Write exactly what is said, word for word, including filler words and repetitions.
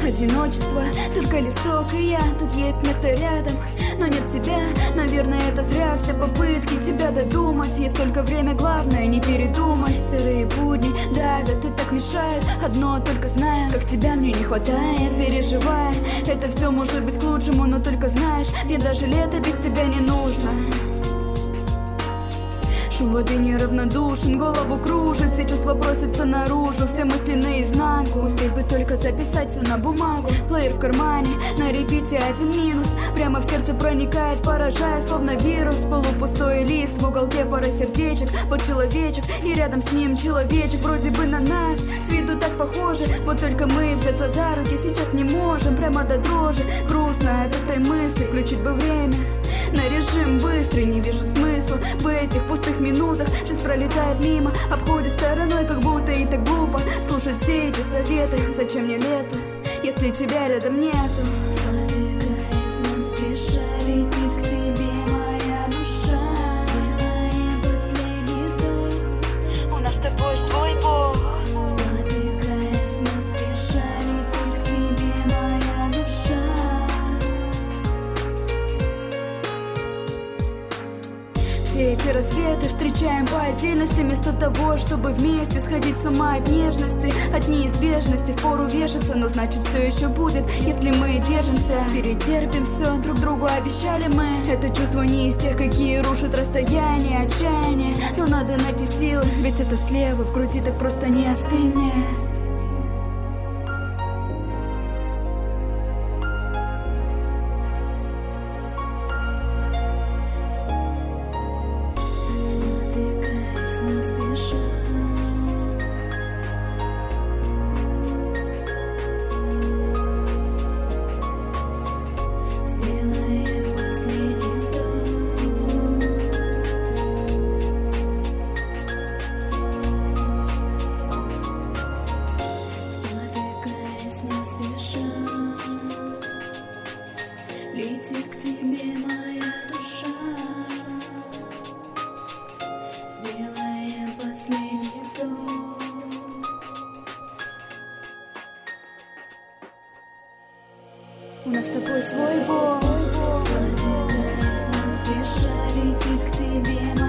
одиночество, только листок и я. Тут есть место рядом, но нет тебя. Наверное, это зря все попытки тебя додумать. Есть только время, главное не передумать. Сырые будни давят и так мешают. Одно только знаю, как тебя мне не хватает. Переживай, это все может быть к лучшему, но только знаешь, мне даже лето без тебя не нужно. Шум воды неравнодушен, голову кружит, все чувства просятся наружу, все мысли наизнанку. Успеть бы только записать все на бумагу. Плеер в кармане, на репите один минус. Прямо в сердце проникает, поражая, словно вирус. Полупустой лист, в уголке пара сердечек. Вот человечек, и рядом с ним человечек. Вроде бы на нас, с виду так похожи. Вот только мы взяться за руки сейчас не можем. Прямо до дрожи, грустно от этой мысли. Включить бы время на режим быстрый, не вижу смысла в этих пустых минутах. Жизнь пролетает мимо, обходит стороной, как будто и так глупо слушать все эти советы. Зачем мне лето, если тебя рядом нету? Спотыкаясь, но спеша летит к тебе моя душа. Сделаем последний вздох, у нас с тобой свой бог. Спотыкаясь, но спеша летит к тебе моя душа. Все эти рассветы встречаем по отдельности, вместо того, чтобы вместе сходить с ума от нежности, от неизбежности. Впору вешаться, но значит все еще будет, если мы держимся. Перетерпим все, друг другу обещали мы. Это чувство не из тех, какие рушат расстояние, отчаяние. Но надо найти силы, ведь это слева в груди так просто не остынет. Не спеша. Сделаем последний вздох. Спотыкаясь, не спеша, летит к тебе моя душа. Сделаем последний вздох. У нас с тобой свой бог. Спотыкаясь, не спеша, летит к тебе моя